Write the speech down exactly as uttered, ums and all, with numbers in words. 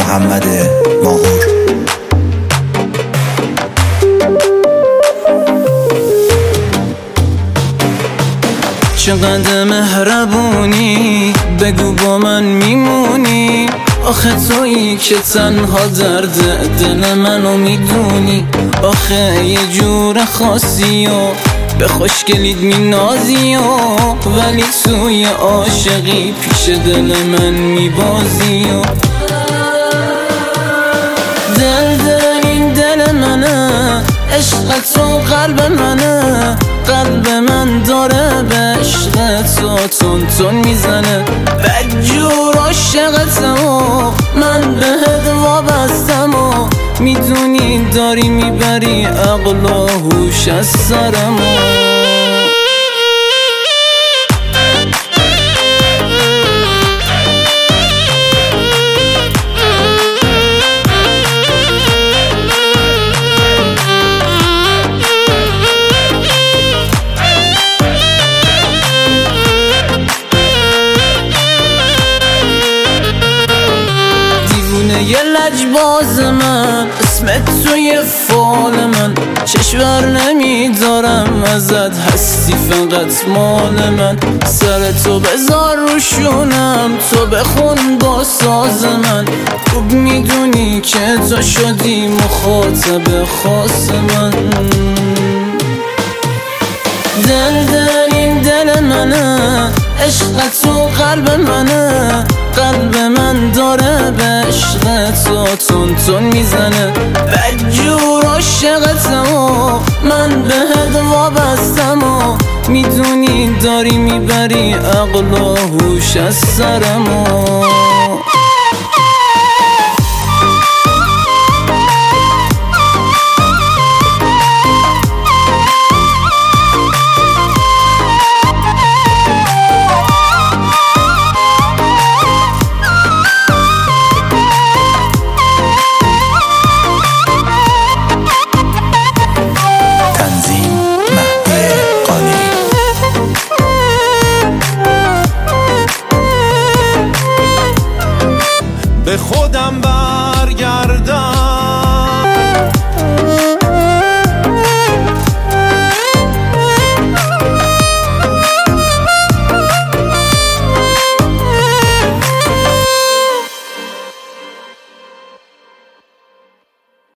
محمد ماهور. چقدر مهربونی، بگو با من میمونی. آخه تویی که تنها درد دل منو میدونی. آخه یه جور خاصی و به خوشگلیت مینازی و ولی توی عاشقی پیش دل من میبازی و دل دل این دل منه، عشق تو قلب منه. قلب من داره به عشق تو تون تون میزنه. بدجور عاشقتم و من بهت وابستم و میدونی داری میبری عقل و هوش از سرم. یه لجباز من، اسمت توی فال من. چشور نمیدارم ازت، هستی فقط مال من. سر تو بذار روشونم، تو بخون با ساز من. خوب میدونی که تو شدی مخاطب خاص من. دل دل این دل منه، عشق تو قلب منه. قلب من داره به عشق تو تون تون میزنه. بدجور عاشقتم و من بهت وابستم و میدونی داری میبری عقل و هوش از سرم.